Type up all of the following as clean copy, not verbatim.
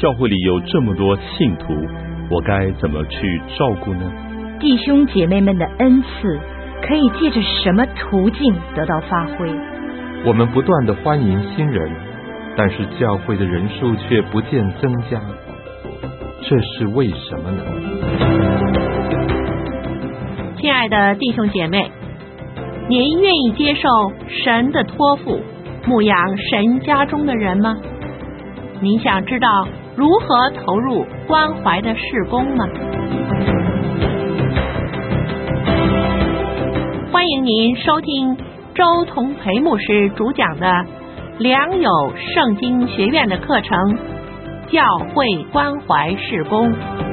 教会里有这么多信徒，我该怎么去照顾呢？ 弟兄姐妹们的恩赐可以借着什么途径得到发挥？ 我们不断地欢迎新人，但是教会的人数却不见增加，这是为什么呢？ 亲爱的弟兄姐妹，您愿意接受神的托付，牧养神家中的人吗？您想知道如何投入关怀的事工吗？欢迎您收听周同培牧师主讲的良友圣经学院的课程《教会关怀事工》。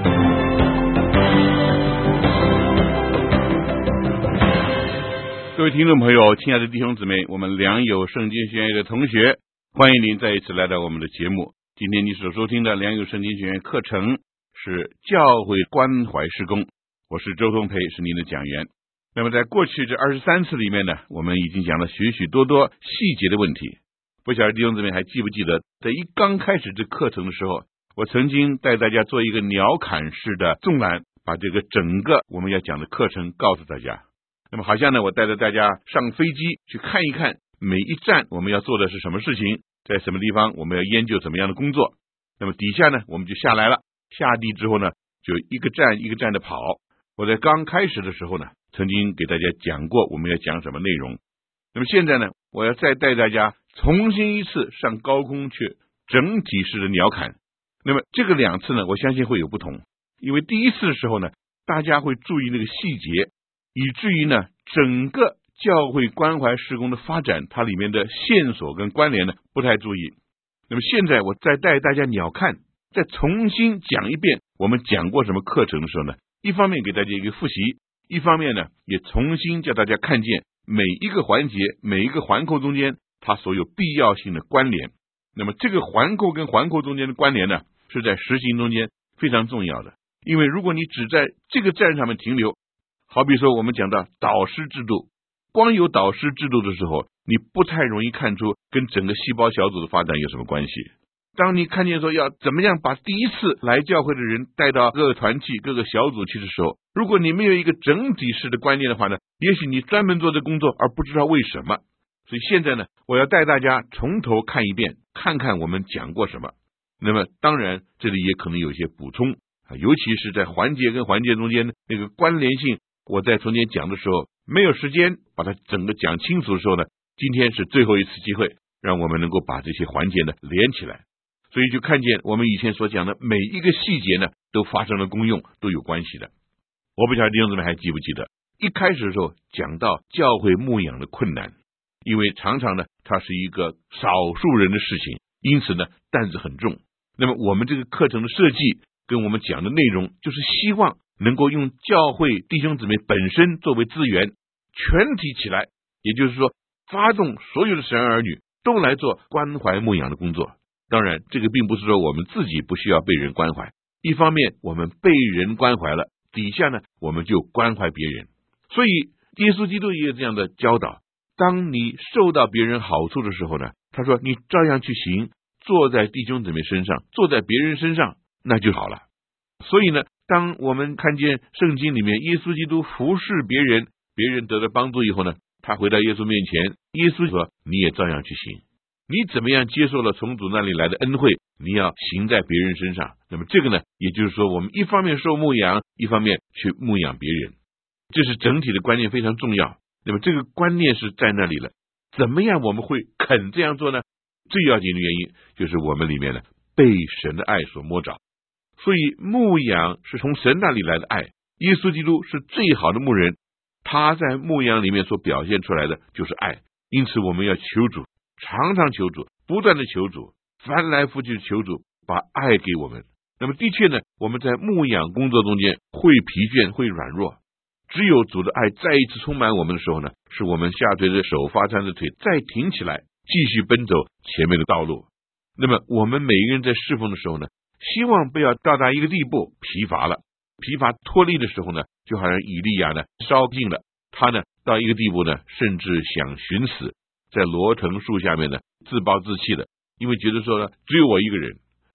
各位听众朋友，亲爱的弟兄姊妹，我们良友圣经学院的同学，欢迎您再一次来到我们的节目。今天你所收听的良友圣经学院课程是教会关怀事工，我是周同培，是您的讲员。那么在过去这23次里面呢，我们已经讲了许许多多细节的问题。不晓得弟兄姊妹还记不记得，在刚开始这课程的时候，我曾经带大家做一个鸟瞰式的纵览，把这个整个我们要讲的课程告诉大家。那么好像呢，我带着大家上飞机去看一看每一站我们要做的是什么事情，在什么地方我们要研究怎么样的工作。那么底下呢，我们就下来了，下地之后呢，就一个站一个站的跑。我在刚开始的时候呢，曾经给大家讲过我们要讲什么内容。那么现在呢，我要再带大家重新一次上高空去整体式的鸟瞰。那么这个2次呢，我相信会有不同，因为第一次的时候呢，大家会注意那个细节，以至于呢，整个教会关怀事工的发展，它里面的线索跟关联呢不太注意。那么现在我再带大家鸟瞰，再重新讲一遍我们讲过什么课程的时候呢，一方面给大家一个复习，一方面呢也重新叫大家看见每一个环节每一个环扣中间它所有必要性的关联。那么这个环扣跟环扣中间的关联呢，是在实行中间非常重要的。因为如果你只在这个站上面停留，好比说我们讲到导师制度，光有导师制度的时候，你不太容易看出跟整个细胞小组的发展有什么关系。当你看见说要怎么样把第一次来教会的人带到各个团契各个小组去的时候，如果你没有一个整体式的观念的话呢，也许你专门做这工作而不知道为什么。所以现在呢，我要带大家从头看一遍，看看我们讲过什么。那么当然这里也可能有一些补充，尤其是在环节跟环节中间那个关联性，我在中间讲的时候没有时间把它整个讲清楚的时候呢，今天是最后一次机会，让我们能够把这些环节呢连起来。所以就看见我们以前所讲的每一个细节呢都发生了功用，都有关系的。我不晓得弟兄姊妹还记不记得，一开始的时候讲到教会牧养的困难，因为常常呢它是一个少数人的事情，因此呢担子很重。那么我们这个课程的设计跟我们讲的内容，就是希望能够用教会弟兄姊妹本身作为资源，全体起来，也就是说发动所有的神儿女都来做关怀牧养的工作。当然这个并不是说我们自己不需要被人关怀，一方面我们被人关怀了，底下呢我们就关怀别人。所以耶稣基督也有这样的教导，当你受到别人好处的时候呢，他说你照样去行，坐在弟兄姊妹身上，坐在别人身上，那就好了。所以呢，当我们看见圣经里面耶稣基督服侍别人，别人得到帮助以后呢，他回到耶稣面前，耶稣说你也照样去行。你怎么样接受了从主那里来的恩惠，你要行在别人身上。那么这个呢，也就是说我们一方面受牧养，一方面去牧养别人，这是整体的观念非常重要。那么这个观念是在那里了，怎么样我们会肯这样做呢？最要紧的原因就是我们里面呢被神的爱所摸着。所以牧养是从神那里来的爱，耶稣基督是最好的牧人，他在牧养里面所表现出来的就是爱。因此我们要求主，常常求主，不断的求主，翻来覆去求主把爱给我们。那么的确呢，我们在牧养工作中间会疲倦，会软弱，只有主的爱再一次充满我们的时候呢，是我们下垂的手，发颤的腿再挺起来，继续奔走前面的道路。那么我们每一个人在侍奉的时候呢，希望不要到达一个地步疲乏了，疲乏脱力的时候呢，就好像以利亚呢烧尽了，他呢到一个地步呢，甚至想寻死，在罗藤树下面呢自暴自弃的，因为觉得说呢只有我一个人，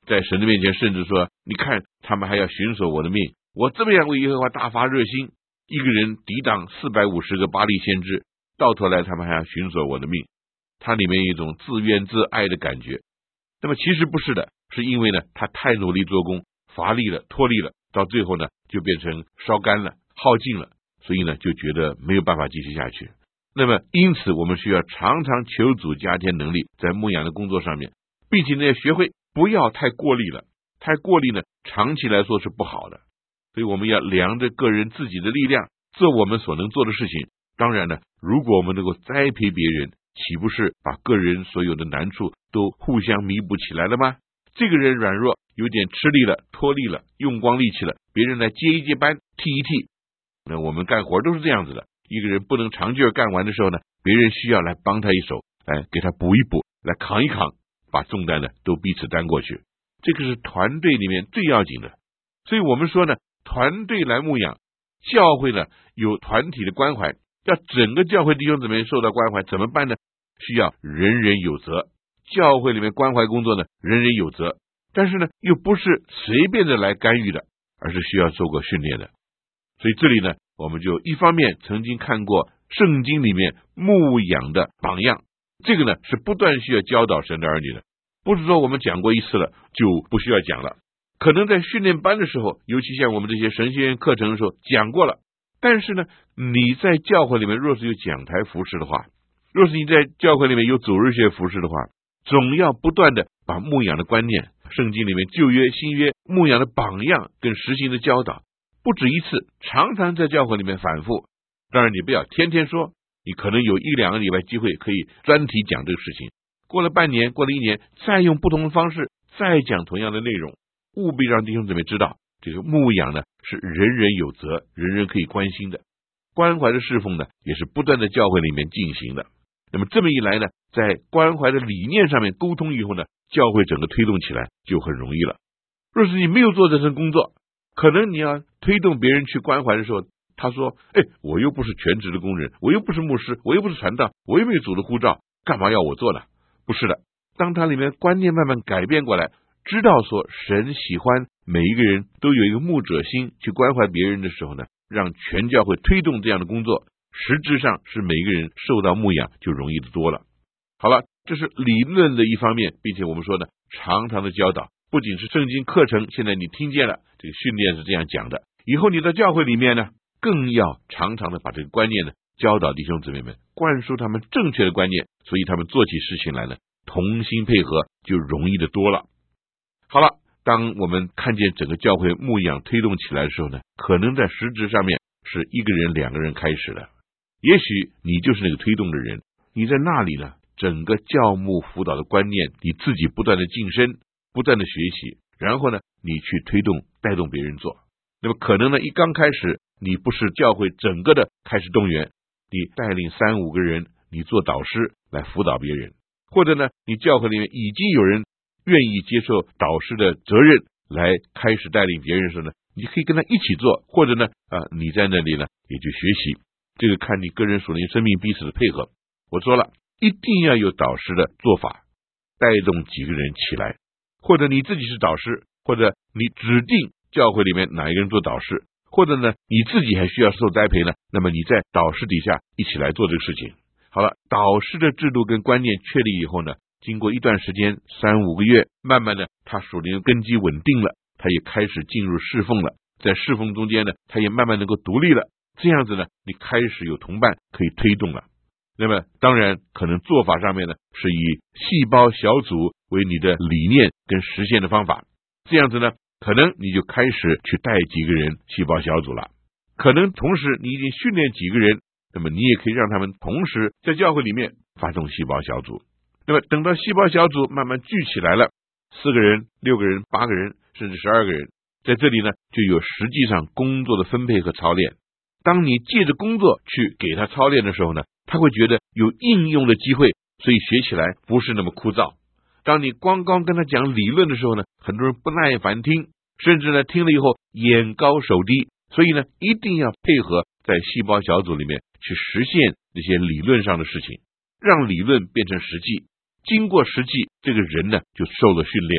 在神的面前甚至说，你看他们还要寻索我的命，我这么样为耶和华大发热心，一个人抵挡450个巴力先知，到头来他们还要寻索我的命。他里面有一种自怨自艾的感觉。那么其实不是的，是因为呢他太努力做工，乏力了，脱力了，到最后呢就变成烧干了，耗尽了，所以呢就觉得没有办法继续下去。那么因此我们需要常常求主加添能力在牧养的工作上面，并且呢学会不要太过力了，太过力呢长期来说是不好的。所以我们要量着个人自己的力量，做我们所能做的事情。当然呢，如果我们能够栽培别人，岂不是把个人所有的难处都互相弥补起来了吗？这个人软弱，有点吃力了，脱力了，用光力气了，别人来接一接班，替一替。那我们干活都是这样子的，一个人不能长劲干完的时候呢，别人需要来帮他一手，来给他补一补，来扛一扛，把重担呢都彼此担过去。这个是团队里面最要紧的。所以我们说呢，团队来牧养，教会呢有团体的关怀，要整个教会弟兄姊妹受到关怀，怎么办呢？需要人人有责。教会里面关怀工作呢，人人有责，但是呢又不是随便的来干预的，而是需要受过训练的。所以这里呢，我们就一方面曾经看过圣经里面牧养的榜样，这个呢是不断需要教导神的儿女的，不是说我们讲过一次了就不需要讲了。可能在训练班的时候，尤其像我们这些神学院课程的时候讲过了，但是呢你在教会里面若是有讲台服事的话，若是你在教会里面有主日学服事的话，总要不断的把牧养的观念，圣经里面旧约新约牧养的榜样跟实行的教导，不止一次，常常在教会里面反复。当然你不要天天说，你可能有1-2个礼拜机会可以专题讲这个事情，过了半年，过了1年，再用不同的方式再讲同样的内容。务必让弟兄姊妹知道，这个牧养呢是人人有责，人人可以关心的。关怀的侍奉呢也是不断在教会里面进行的。那么这么一来呢，在关怀的理念上面沟通以后呢，教会整个推动起来就很容易了。若是你没有做这份工作，可能你要推动别人去关怀的时候，他说我又不是全职的工人，我又不是牧师，我又不是传道，我又没有主的呼召，干嘛要我做呢？不是的，当他里面观念慢慢改变过来，知道说神喜欢每一个人都有一个牧者心去关怀别人的时候呢，让全教会推动这样的工作，实质上是每一个人受到牧养就容易的多了。好了，这是理论的一方面，并且我们说呢，常常的教导，不仅是圣经课程，现在你听见了，这个训练是这样讲的，以后你到教会里面呢，更要常常的把这个观念呢教导弟兄姊妹们，灌输他们正确的观念，所以他们做起事情来呢，同心配合就容易的多了。好了，当我们看见整个教会牧养推动起来的时候呢，可能在实质上面是1个人2个人开始的，也许你就是那个推动的人，你在那里呢，整个教牧辅导的观念你自己不断的晋升，不断的学习，然后呢你去推动带动别人做。那么可能呢一刚开始你不是教会整个的开始动员，你带领3-5个人，你做导师来辅导别人，或者呢你教会里面已经有人愿意接受导师的责任来开始带领别人的时候呢，你可以跟他一起做，或者呢你在那里呢也就学习，这个看你个人属灵生命彼此的配合。我说了，一定要有导师的做法，带动几个人起来，或者你自己是导师，或者你指定教会里面哪一个人做导师，或者呢你自己还需要受栽培呢，那么你在导师底下一起来做这个事情。好了，导师的制度跟观念确立以后呢，经过一段时间3-5个月，慢慢的他属灵根基稳定了，他也开始进入侍奉了，在侍奉中间呢，他也慢慢能够独立了，这样子呢，你开始有同伴可以推动了。那么当然可能做法上面呢，是以细胞小组为你的理念跟实现的方法，这样子呢，可能你就开始去带几个人细胞小组了，可能同时你已经训练几个人，那么你也可以让他们同时在教会里面发动细胞小组。那么等到细胞小组慢慢聚起来了，4个人、6个人、8个人，甚至12个人，在这里呢就有实际上工作的分配和操练。当你借着工作去给他操练的时候呢，他会觉得有应用的机会，所以学起来不是那么枯燥。当你光跟他讲理论的时候呢，很多人不耐烦听，甚至呢听了以后眼高手低，所以呢一定要配合在细胞小组里面去实现那些理论上的事情，让理论变成实际，经过实际，这个人呢就受了训练了，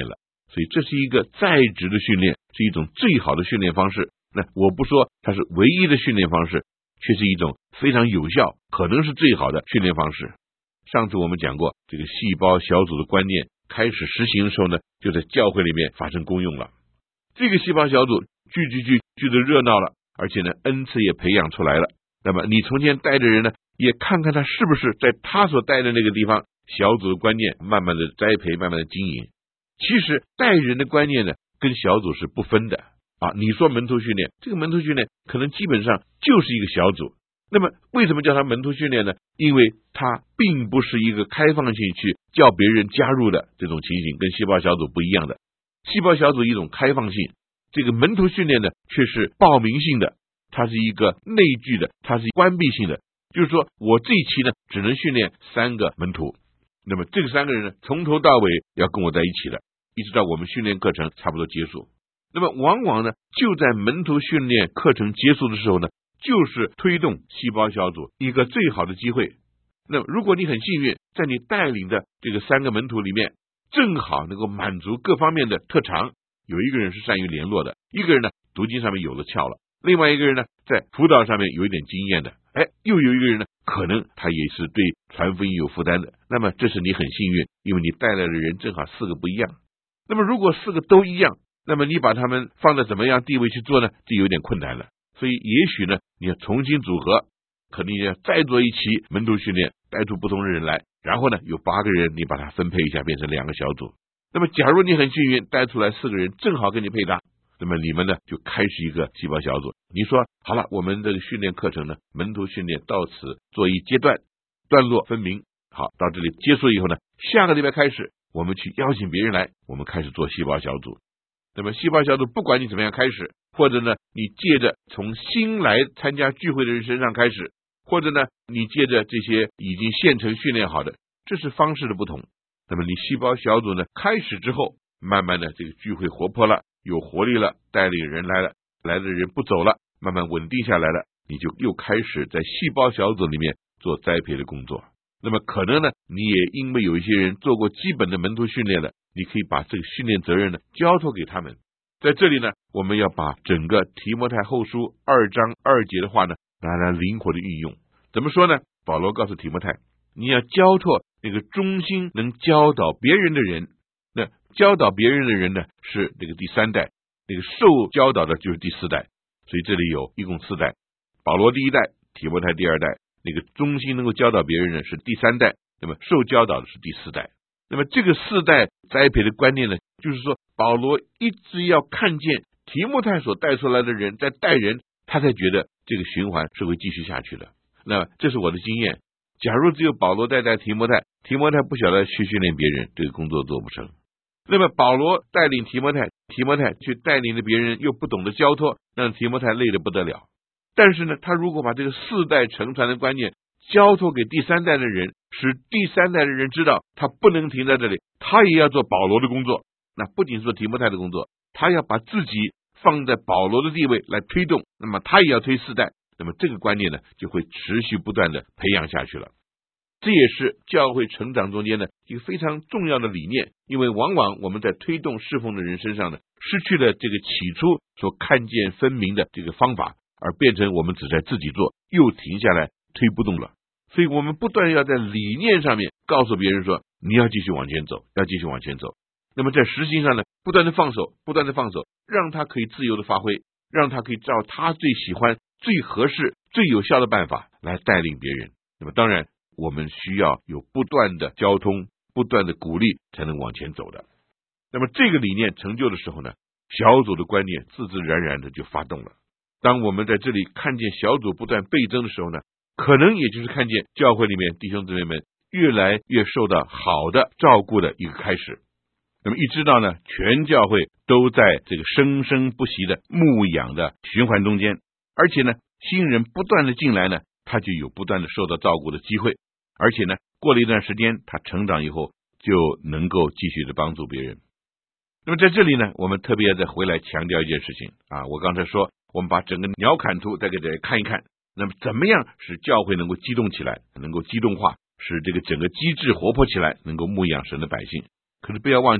所以这是一个在职的训练，是一种最好的训练方式。那我不说它是唯一的训练方式，却是一种非常有效，可能是最好的训练方式。上次我们讲过，这个细胞小组的观念开始实行的时候呢，就在教会里面发生功用了。这个细胞小组聚得热闹了，而且呢恩赐也培养出来了。那么你从前带的人呢，也看看他是不是在他所带的那个地方，小组的观念慢慢的栽培，慢慢的经营。其实带人的观念呢，跟小组是不分的啊。你说门徒训练，这个门徒训练可能基本上就是一个小组。那么为什么叫它门徒训练呢？因为它并不是一个开放性去叫别人加入的这种情形，跟细胞小组不一样的。细胞小组一种开放性，这个门徒训练呢却是报名性的，它是一个内聚的，它是关闭性的。就是说我这一期呢只能训练3个门徒，那么这个3个人呢从头到尾要跟我在一起的，一直到我们训练课程差不多结束。那么往往呢就在门徒训练课程结束的时候呢，就是推动细胞小组一个最好的机会。那么如果你很幸运，在你带领的这个3个门徒里面，正好能够满足各方面的特长，有一个人是善于联络的，一个人呢读经上面有了窍了，另外一个人呢在辅导上面有一点经验的，又有一个人呢可能他也是对传福音有负担的。那么这是你很幸运，因为你带来的人正好4个不一样。那么如果4个都一样，那么你把他们放在怎么样地位去做呢，就有点困难了。所以也许呢你要重新组合，可能要再做一期门徒训练，带出不同的人来，然后呢有8个人你把它分配一下，变成2个小组。那么假如你很幸运带出来4个人正好跟你配搭，那么你们呢就开始一个细胞小组。你说好了，我们这个训练课程呢，门徒训练到此做一阶段，段落分明。好，到这里结束以后呢，下个礼拜开始我们去邀请别人来，我们开始做细胞小组。那么细胞小组不管你怎么样开始，或者呢你借着从新来参加聚会的人身上开始，或者呢你借着这些已经现成训练好的，这是方式的不同。那么你细胞小组呢开始之后，慢慢的这个聚会活泼了，有活力了，带领人来了，来的人不走了，慢慢稳定下来了，你就又开始在细胞小组里面做栽培的工作。那么可能呢你也因为有一些人做过基本的门徒训练了，你可以把这个训练责任呢交托给他们。在这里呢，我们要把整个提摩太后书2章2节的话呢来灵活的运用。怎么说呢？保罗告诉提摩太，你要交托那个忠心能教导别人的人。那教导别人的人呢是这个第3代，那个受教导的就是第4代。所以这里有一共4代，保罗第1代，提摩太第2代，那个忠心能够教导别人呢是第3代，那么受教导的是第4代。那么这个4代栽培的观念呢，就是说保罗一直要看见提摩太所带出来的人在带人，他才觉得这个循环是会继续下去的。那这是我的经验，假如只有保罗在带提摩太，提摩太不晓得去训练别人，这个工作做不成。那么保罗带领提摩太，提摩太去带领的别人又不懂得交托，让提摩太累得不得了。但是呢，他如果把这个4代承传的观念交托给第3代的人，使第3代的人知道他不能停在这里，他也要做保罗的工作。那不仅是做提摩太的工作，他要把自己放在保罗的地位来推动，那么他也要推4代，那么这个观念呢就会持续不断的培养下去了。这也是教会成长中间的一个非常重要的理念，因为往往我们在推动侍奉的人身上呢，失去了这个起初所看见分明的这个方法，而变成我们只在自己做，又停下来推不动了。所以我们不断要在理念上面告诉别人说，你要继续往前走，要继续往前走。那么在实行上呢，不断的放手，不断的放手，让他可以自由的发挥，让他可以照他最喜欢、最合适、最有效的办法来带领别人。那么当然我们需要有不断的交通，不断的鼓励，才能往前走的。那么这个理念成就的时候呢，小组的观念自自然然的就发动了。当我们在这里看见小组不断倍增的时候呢，可能也就是看见教会里面弟兄姊妹们越来越受到好的照顾的一个开始。那么一直到呢，全教会都在这个生生不息的牧养的循环中间，而且呢，新人不断的进来呢，他就有不断的受到照顾的机会，而且呢，过了一段时间，他成长以后就能够继续的帮助别人。那么在这里呢，我们特别要再回来强调一件事情啊，我刚才说，我们把整个鸟瞰图再给大家看一看，那么怎么样使教会能够激动起来，能够激动化，使这个整个机制活泼起来，能够牧养神的百姓。可是不要忘记了，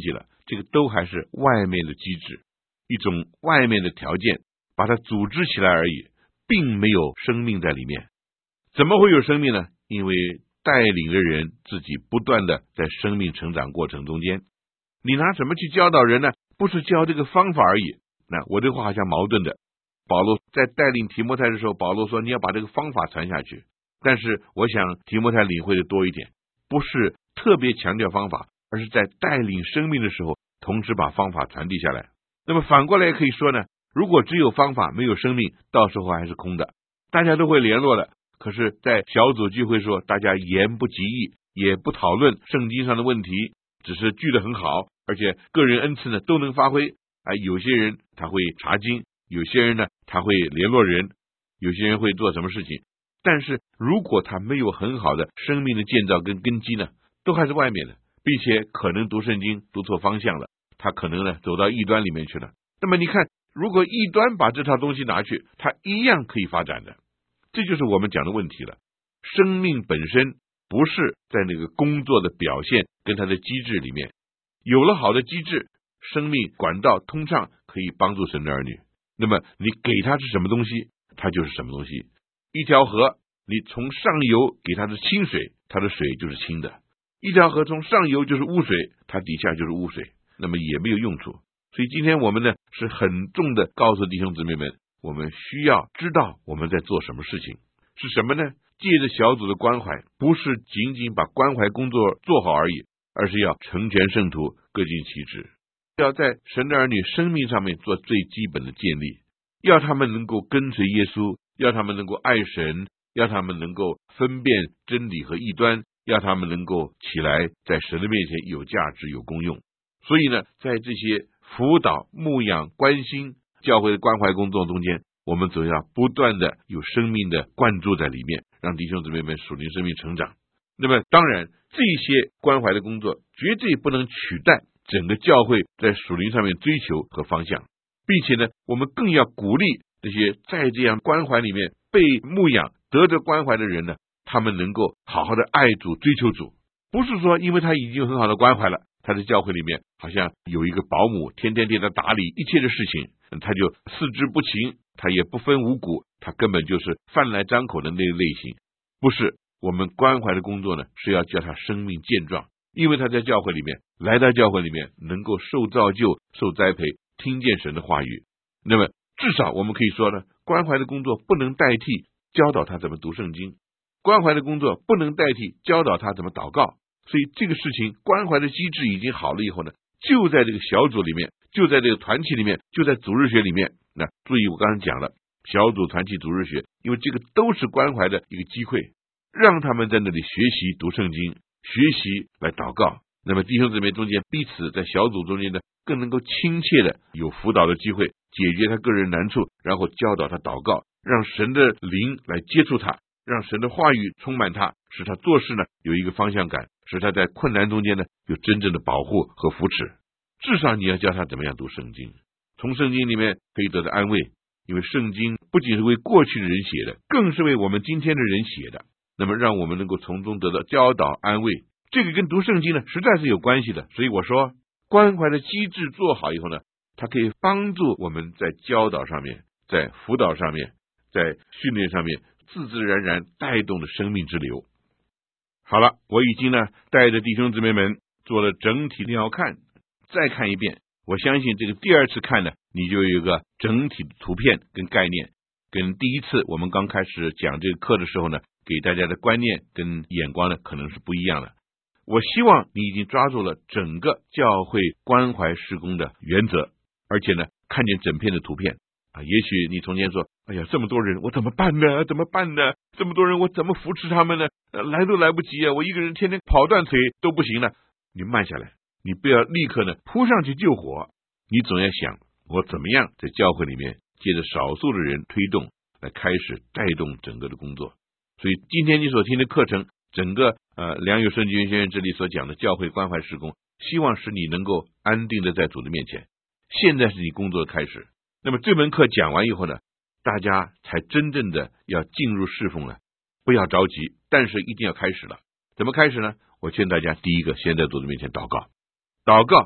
这个都还是外面的机制，一种外面的条件把它组织起来而已，并没有生命在里面。怎么会有生命呢？因为带领的人自己不断的在生命成长过程中间，你拿什么去教导人呢？不是教这个方法而已。那我这话好像矛盾的。保罗在带领提摩太的时候，保罗说你要把这个方法传下去，但是我想提摩太领会的多一点，不是特别强调方法，而是在带领生命的时候同时把方法传递下来。那么反过来也可以说呢，如果只有方法没有生命，到时候还是空的，大家都会联络的，可是在小组聚会说大家言不及义，也不讨论圣经上的问题，只是聚得很好，而且个人恩赐呢都能发挥。有些人他会查经，有些人呢他会联络人，有些人会做什么事情，但是如果他没有很好的生命的建造跟根基呢，都还是外面的，并且可能读圣经读错方向了，他可能呢走到异端里面去了。那么你看，如果异端把这套东西拿去，他一样可以发展的。这就是我们讲的问题了。生命本身不是在那个工作的表现跟它的机制里面，有了好的机制，生命管道通畅，可以帮助神的儿女。那么你给他是什么东西，他就是什么东西。一条河，你从上游给他的清水，它的水就是清的；一条河从上游就是污水，它底下就是污水，那么也没有用处。所以今天我们呢是很重的告诉弟兄姊妹们，我们需要知道我们在做什么事情，是什么呢？借着小组的关怀，不是仅仅把关怀工作做好而已，而是要成全圣徒，各尽其职，要在神的儿女生命上面做最基本的建立，要他们能够跟随耶稣，要他们能够爱神，要他们能够分辨真理和异端，要他们能够起来在神的面前有价值有功用。所以呢，在这些辅导牧养关心教会的关怀工作中间，我们总要不断的有生命的灌注在里面，让弟兄姊妹们属灵生命成长。那么当然这些关怀的工作绝对不能取代整个教会在属灵上面追求和方向，并且呢，我们更要鼓励这些在这样关怀里面被牧养得着关怀的人呢，他们能够好好的爱主追求主。不是说因为他已经有很好的关怀了，他在教会里面好像有一个保姆天天替他打理一切的事情，他就四肢不勤，他也不分五谷，他根本就是饭来张口的那个类型。不是，我们关怀的工作呢，是要叫他生命健壮，因为他在教会里面，来到教会里面能够受造就受栽培，听见神的话语。那么至少我们可以说呢，关怀的工作不能代替教导他怎么读圣经，关怀的工作不能代替教导他怎么祷告。所以这个事情关怀的机制已经好了以后呢，就在这个小组里面，就在这个团体里面，就在组日学里面。那注意我刚才讲了小组团体组日学，因为这个都是关怀的一个机会，让他们在那里学习读圣经，学习来祷告。那么弟兄姊妹中间彼此在小组中间呢，更能够亲切的有辅导的机会，解决他个人难处，然后教导他祷告，让神的灵来接触他，让神的话语充满他，使他做事呢有一个方向感，使他在困难中间呢有真正的保护和扶持。至少你要教他怎么样读圣经，从圣经里面可以得到安慰，因为圣经不仅是为过去的人写的，更是为我们今天的人写的。那么让我们能够从中得到教导安慰，这个跟读圣经呢实在是有关系的。所以我说关怀的机制做好以后呢，它可以帮助我们在教导上面，在辅导上面，在训练上面自自然然带动的生命之流。好了，我已经呢带着弟兄姊妹们做了整体的要看，再看一遍，我相信这个第二次看呢，你就有一个整体的图片跟概念，跟第一次我们刚开始讲这个课的时候呢，给大家的观念跟眼光呢可能是不一样的。我希望你已经抓住了整个教会关怀事工的原则，而且呢看见整片的图片啊。也许你从前说，哎呀，这么多人我怎么办呢？怎么办呢？这么多人我怎么扶持他们呢？来都来不及啊！我一个人天天跑断腿都不行了。你慢下来，你不要立刻呢扑上去救火，你总要想我怎么样在教会里面借着少数的人推动来开始带动整个的工作。所以今天你所听的课程，整个良友圣经学院这里所讲的教会关怀事工，希望使你能够安定的在主的面前。现在是你工作的开始。那么这门课讲完以后呢，大家才真正的要进入侍奉了。不要着急，但是一定要开始了。怎么开始呢？我劝大家第一个先在主的面前祷告。祷告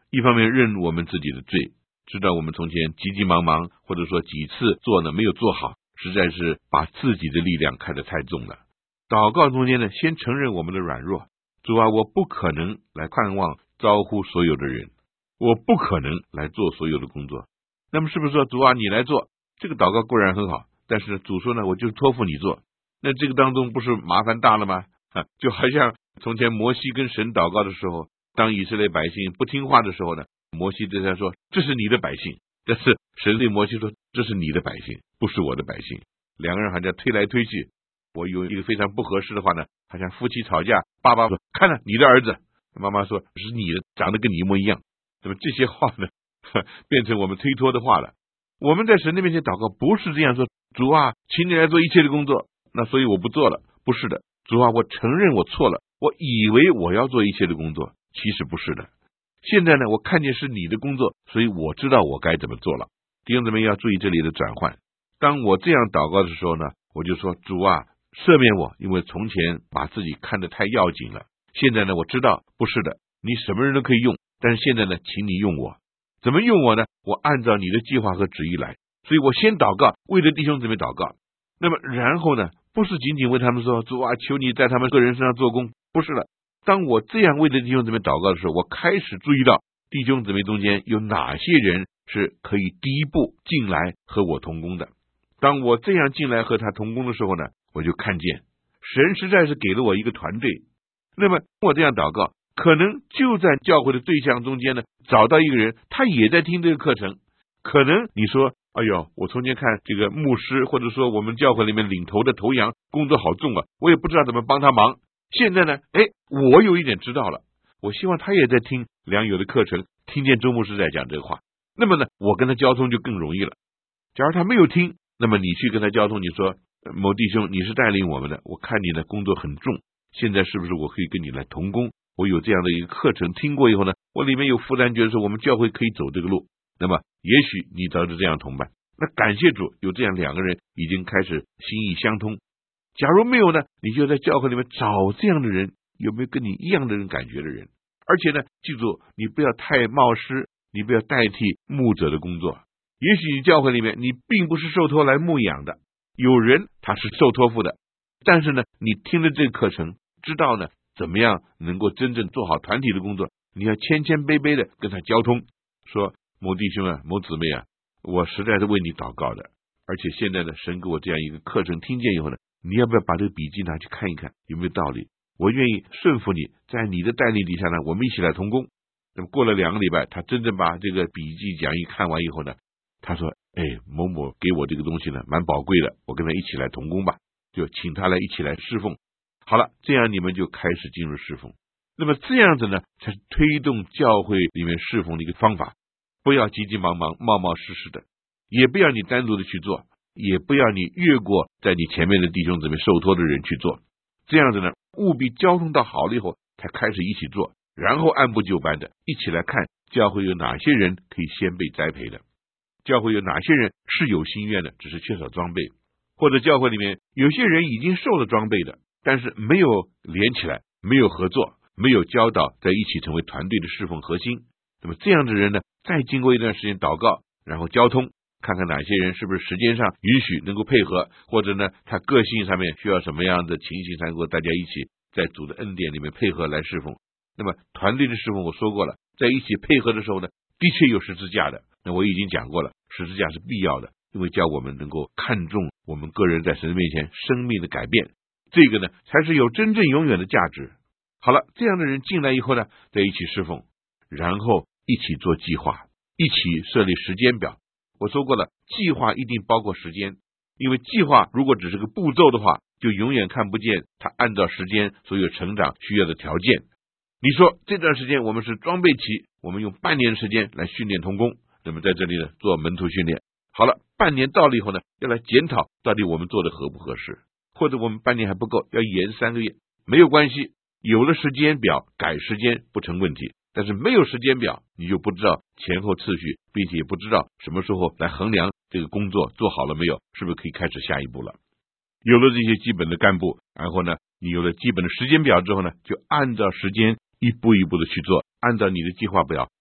一方面认我们自己的罪，知道我们从前急急忙忙，或者说几次做呢没有做好，实在是把自己的力量看得太重了。祷告中间呢，先承认我们的软弱，主啊，我不可能来盼望招呼所有的人，我不可能来做所有的工作。那么是不是说主啊，你来做？这个祷告固然很好，但是主说呢，我就托付你做。那这个当中不是麻烦大了吗？就好像从前摩西跟神祷告的时候，当以色列百姓不听话的时候呢，摩西对他说，这是你的百姓，但是神对摩西说，这是你的百姓，不是我的百姓。两个人好像推来推去，我有一个非常不合适的话呢，好像夫妻吵架，爸爸说，看了你的儿子，妈妈说是你的，长得跟你一模一样。那么这些话呢，变成我们推脱的话了。我们在神的面前祷告，不是这样说，主啊，请你来做一切的工作，那所以我不做了。不是的，主啊，我承认我错了，我以为我要做一切的工作，其实不是的。现在呢，我看见是你的工作，所以我知道我该怎么做了。弟兄姊妹要注意这里的转换。当我这样祷告的时候呢，我就说，主啊，赦免我，因为从前把自己看得太要紧了。现在呢，我知道不是的，你什么人都可以用，但是现在呢，请你用我。怎么用我呢？我按照你的计划和旨意来。所以我先祷告，为了弟兄姊妹祷告。那么然后呢，不是仅仅为他们说，主啊，求你在他们个人身上做工，不是的。当我这样为了弟兄姊妹祷告的时候，我开始注意到弟兄姊妹中间有哪些人是可以第一步进来和我同工的。当我这样进来和他同工的时候呢，我就看见神实在是给了我一个团队。那么我这样祷告，可能就在教会的对象中间呢，找到一个人，他也在听这个课程。可能你说，哎呦，我从前看这个牧师，或者说我们教会里面领头的头羊工作好重啊，我也不知道怎么帮他忙。现在呢，我有一点知道了，我希望他也在听良友的课程，听见周牧师在讲这个话，那么呢，我跟他交通就更容易了。假如他没有听，那么你去跟他交通，你说，某弟兄，你是带领我们的，我看你的工作很重，现在是不是我可以跟你来同工？我有这样的一个课程，听过以后呢，我里面有负担，觉得说我们教会可以走这个路。那么也许你找着这样同伴，那感谢主，有这样两个人已经开始心意相通。假如没有呢，你就在教会里面找这样的人，有没有跟你一样的人感觉的人？而且呢，记住，你不要太冒失，你不要代替牧者的工作。也许你教会里面你并不是受托来牧养的，有人他是受托付的，但是呢，你听了这个课程，知道呢怎么样能够真正做好团体的工作，你要谦谦卑卑的跟他交通，说，某弟兄啊，某姊妹啊，我实在是为你祷告的，而且现在呢，神给我这样一个课程，听见以后呢，你要不要把这个笔记拿去看一看，有没有道理？我愿意顺服你，在你的带领底下呢，我们一起来同工。那么过了2个礼拜，他真正把这个笔记讲义看完以后呢，他说，某某给我这个东西呢蛮宝贵的，我跟他一起来同工吧，就请他来一起来侍奉。好了，这样你们就开始进入侍奉。那么这样子呢，才是推动教会里面侍奉的一个方法。不要急急忙忙、冒冒失失的，也不要你单独的去做，也不要你越过在你前面的弟兄姊妹受托的人去做。这样子呢，务必交通到好了以后，才开始一起做，然后按部就班的一起来看教会有哪些人可以先被栽培的，教会有哪些人是有心愿的，只是缺少装备，或者教会里面有些人已经受了装备的，但是没有连起来，没有合作，没有教导在一起成为团队的侍奉核心。那么这样的人呢，再经过一段时间祷告，然后交通，看看哪些人是不是时间上允许能够配合，或者呢他个性上面需要什么样的情形才能够大家一起在主的恩典里面配合来侍奉。那么团队的侍奉我说过了，在一起配合的时候呢，的确有十字架的，那我已经讲过了，十字架是必要的，因为叫我们能够看重我们个人在神的面前生命的改变，这个呢才是有真正永远的价值。好了，这样的人进来以后呢，在一起侍奉，然后一起做计划，一起设立时间表。我说过了，计划一定包括时间，因为计划如果只是个步骤的话，就永远看不见它按照时间所有成长需要的条件。你说这段时间我们是装备期，我们用半年的时间来训练同工，那么在这里呢做门徒训练。好了，半年到了以后呢，要来检讨到底我们做的合不合适，或者我们半年还不够，要延3个月，没有关系，有了时间表改时间不成问题。但是没有时间表，你就不知道前后次序，并且也不知道什么时候来衡量这个工作做好了没有，是不是可以开始下一步了。有了这些基本的干部，然后呢，你有了基本的时间表之后呢，就按照时间一步一步的去做，按照你的计划表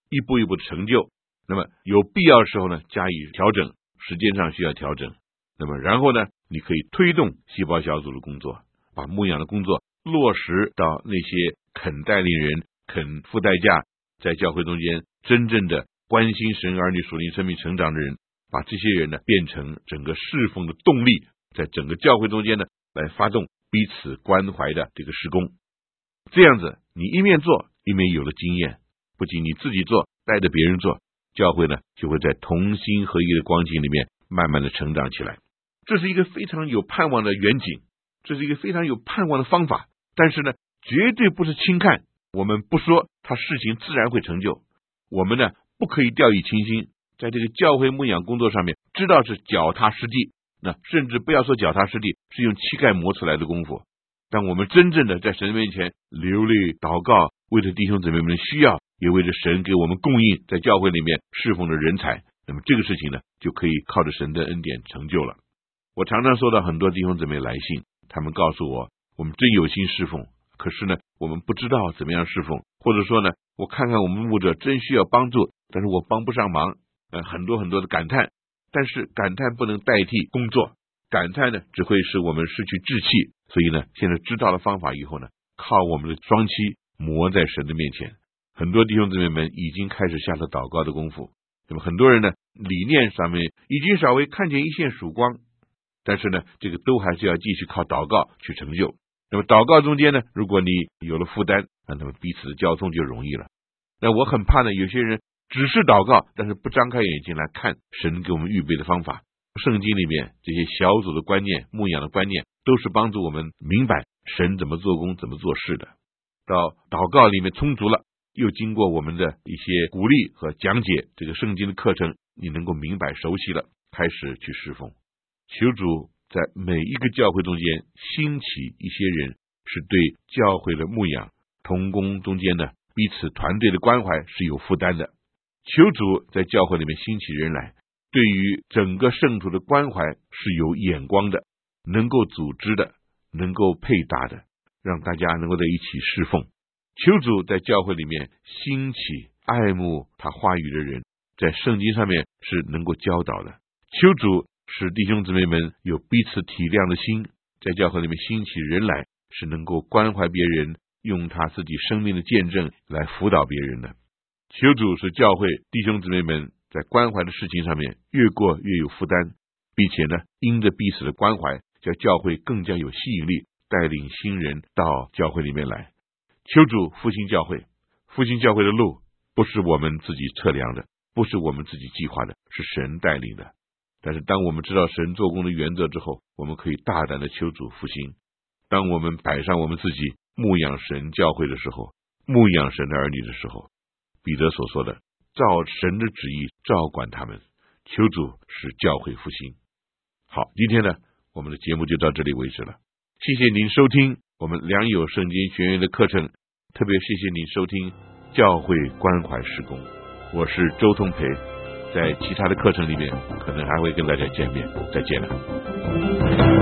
一步一步的成就。那么有必要的时候呢，加以调整，时间上需要调整。那么然后呢，你可以推动细胞小组的工作，把牧养的工作落实到那些肯带领人、肯付代价，在教会中间真正的关心神儿女属灵生命成长的人，把这些人呢变成整个侍奉的动力，在整个教会中间呢来发动彼此关怀的这个事工。这样子你一面做一面有了经验，不仅你自己做，带着别人做，教会呢就会在同心合一的光景里面慢慢的成长起来。这是一个非常有盼望的远景，这是一个非常有盼望的方法，但是呢绝对不是轻看。我们不说它事情自然会成就，我们呢不可以掉以轻心，在这个教会牧养工作上面知道是脚踏实地，那甚至不要说脚踏实地，是用膝盖磨出来的功夫。当我们真正的在神面前流泪祷告，为着弟兄姊妹们的需要，也为着神给我们供应在教会里面侍奉的人才，那么这个事情呢就可以靠着神的恩典成就了。我常常收到很多弟兄姊妹来信，他们告诉我，我们真有心侍奉，可是呢我们不知道怎么样侍奉，或者说呢我看看我们牧者真需要帮助，但是我帮不上忙，很多很多的感叹。但是感叹不能代替工作，感叹呢只会使我们失去志气。所以呢现在知道了方法以后呢，靠我们的双膝磨在神的面前。很多弟兄姊妹们已经开始下了祷告的功夫，那么很多人呢理念上面已经稍微看见一线曙光，但是呢这个都还是要继续靠祷告去成就。那么祷告中间呢，如果你有了负担，那么彼此的交通就容易了。那我很怕呢有些人只是祷告，但是不张开眼睛来看神给我们预备的方法。圣经里面这些小组的观念、牧养的观念，都是帮助我们明白神怎么做工、怎么做事的。到祷告里面充足了，又经过我们的一些鼓励和讲解这个圣经的课程，你能够明白熟悉了，开始去侍奉。求主在每一个教会中间兴起一些人，是对教会的牧养同工中间呢彼此团队的关怀是有负担的。求主在教会里面兴起人来，对于整个圣徒的关怀是有眼光的，能够组织的，能够配搭的，让大家能够在一起侍奉。求主在教会里面兴起爱慕他话语的人，在圣经上面是能够教导的。求主使弟兄姊妹们有彼此体谅的心，在教会里面兴起人来，是能够关怀别人，用他自己生命的见证来辅导别人的。求主使教会弟兄姊妹们在关怀的事情上面越过越有负担，并且呢因着彼此的关怀，叫教会更加有吸引力，带领新人到教会里面来。求主复兴教会，复兴教会的路不是我们自己测量的，不是我们自己计划的，是神带领的。但是当我们知道神做工的原则之后，我们可以大胆的求主复兴。当我们摆上我们自己牧养神教会的时候，牧养神的儿女的时候，彼得所说的照神的旨意照管他们，求主使教会复兴。好，今天呢我们的节目就到这里为止了。谢谢您收听我们良友圣经学院的课程，特别谢谢您收听教会关怀事工。我是周通培，在其他的课程里面可能还会跟大家见面，再见了。